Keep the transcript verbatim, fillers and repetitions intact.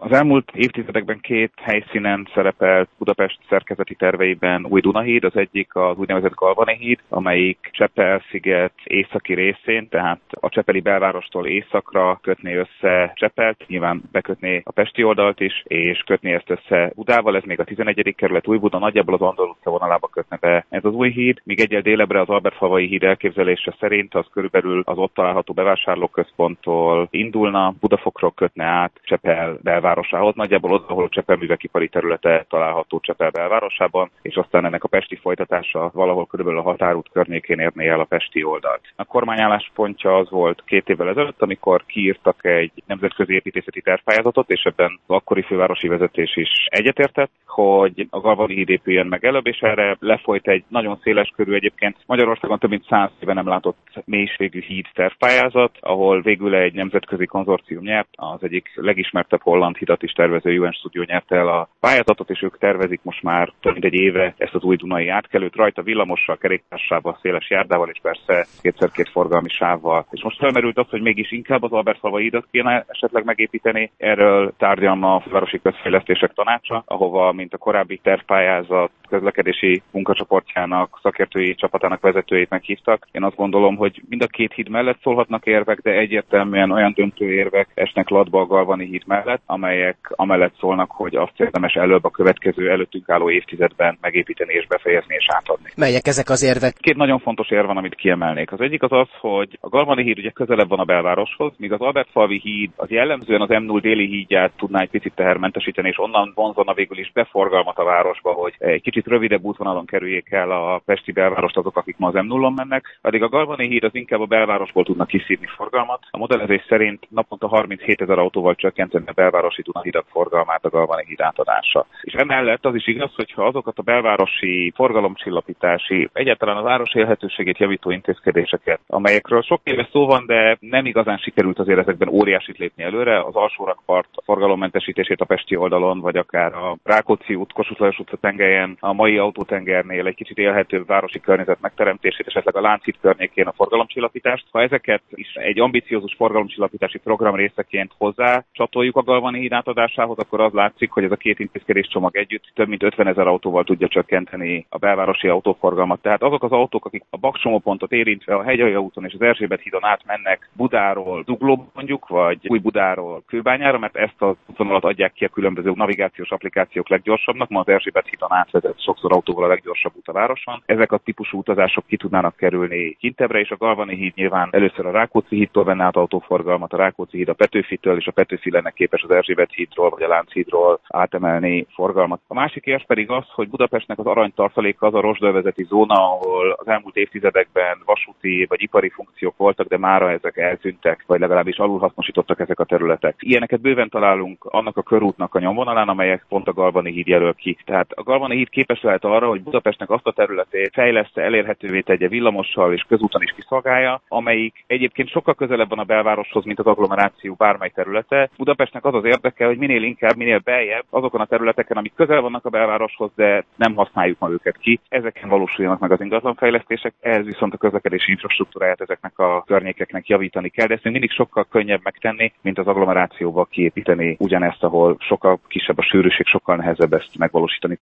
Az elmúlt évtizedekben két helyszínen szerepelt Budapest szerkezeti terveiben új Dunahíd, az egyik az úgynevezett Galvani híd, amelyik Csepel-sziget északi részén, tehát a csepeli belvárostól északra kötné össze Csepelt, nyilván bekötné a pesti oldalt is, és kötné ezt össze Budával, ez még a tizenegyedik kerület Újbuda, nagyjából az Andor utca vonalába kötne be ez az új híd, míg egyel délebbre az Albertfalvai híd elképzelése szerint az körülbelül az ott található bevásárlóközponttól indulna, Budafokról kötne át Csepel belvárosához, nagyjából oda, ahol a Csepel művekipari területe található Csepel belvárosában, és aztán ennek a pesti folytatása valahol körülbelül a határút környékén érné el a pesti oldalt. A kormány álláspontja az volt két évvel ezelőtt, amikor kiírtak egy nemzetközi építészeti tervpályázatot, és ebben az akkori fővárosi vezetés is egyetértett, hogy a Galvani híd épüljön meg előbb, és erre lefolyt egy nagyon széles körű, egyébként Magyarországon több mint száz éve nem látott mélységű híd tervpályázat, ahol végül egy nemzetközi konzorcium nyert, az egyik legismertebb holland hidat is tervező u en Studio nyerte el a pályázatot, és ők tervezik most már több mint egy éve ezt az új dunai átkelőt, rajta villamossal, kerékpársával, széles járdával, és persze kétszer-két forgalmi sávval. És most felmerült az, hogy mégis inkább az Albertfalvai hídat kéne esetleg megépíteni. Erről tárgyalma a Fővárosi Közfejlesztések Tanácsa, ahova, mint a korábbi tervpályázat közlekedési munkacsoportjának, szakértői csapatának vezetőjét meghívtak. Én azt gondolom, hogy mind a két híd mellett szólhatnak érvek, de egyértelműen olyan döntő érvek esnek latba a Galvani híd mellett, amelyek amellett szólnak, hogy azt érdemes előbb a következő előttünk álló évtizedben megépíteni és befejezni és átadni. Melyek ezek az érvek? Két nagyon fontos érv van, amit kiemelnék. Az egyik az az, hogy a Galvani híd ugye közelebb van a belvároshoz, míg az Albertfalvi híd az jellemzően az em nulla déli hídját tudná egy picit tehermentesíteni, és onnan vonzana végül is beforgalmat a városba, hogy egy kicsit rövidebb útvonalon kerüljék el a pesti belvárost azok, akik ma az em nullon mennek, addig a Galvani híd az inkább a belvárosból tudna kiszívni forgalmat. A modellezés szerint naponta harminchétezer autóval csökkenteni a belvárosi Dunahidak forgalmát a Galvani híd átadása. És emellett az is igaz, hogyha azokat a belvárosi forgalomcsillapítási, egyáltalán a város élhetőségét javító intézkedéseket, amelyekről sok éve szó van, de nem igazán sikerült azért ezekben óriásit lépni előre, az alsórakpart forgalommentesítését a pesti oldalon, vagy akár a Rákóczi út, Kossuth Lajos utca tengelyen, a mai autótengernél egy kicsit élhetőbb városi környezet megteremtését, esetleg a Lánchíd környékén a forgalomcsillapítást. Ha ezeket is egy ambiciózus forgalomcsillapítási program részeként hozzá csatoljuk a Galvani híd átadásához, akkor az látszik, hogy ez a két intézkedés csomag együtt több mint ötvenezer autóval tudja csökkenteni a belvárosi autóforgalmat. Tehát azok az autók, akik a Bakcsomópontot érintve a Hegyalja úton és az Erzsébet hídon átmennek Budáról Zuglóba mondjuk, vagy Újbudáról Kőbányára, mert ezt az útvonalat adják ki a különböző navigációs applikációk leggyorsabbnak, ma az Erzsébet hídon átvezet sokszor autóval a leggyorsabb út a városon. Ezek a típusú utazások ki tudnának kerülni Kintebbre, és a Galvani híd nyilván először a Rákóczi hídtól venne át autóforgalmat, a Rákóczi híd a Petőfitől, és a Petőfi lenne képes az Erzsébet hídról vagy a Lánchídról átemelni forgalmat. A másik érv pedig az, hogy Budapestnek az aranytartaléka az a rozsdölvezeti zóna, ahol az elmúlt évtizedekben vasúti vagy ipari funkciók voltak, de mára ezek eltűntek, vagy legalábbis alulhasznosítottak ezek a területek. Ilyeneket bőven találunk annak a körútnak a nyomvonalán, amelyek pont a Galvani híd jelöl ki. Tehát a Galvani híd képes lehet arra, hogy Budapestnek azt a területét fejleszte, elérhetővé tegye villamossal és közúton is kiszolgálja, amelyik egyébként sokkal közelebb van a belvároshoz, mint az agglomeráció bármely területe. Budapestnek az az érdeke, hogy minél inkább, minél beljebb azokon a területeken, amik közel vannak a belvároshoz, de nem használjuk ma őket ki. Ezeken valósuljanak meg az ingatlanfejlesztések, ehhez viszont a közlekedési infrastruktúráját ezeknek a környékeknek javítani kell, de ezt mindig sokkal könnyebb megtenni, mint az agglomerációba kiépíteni ugyanezt, ahol sokkal kisebb a sűrűség, sokkal nehezebb ezt megvalósítani.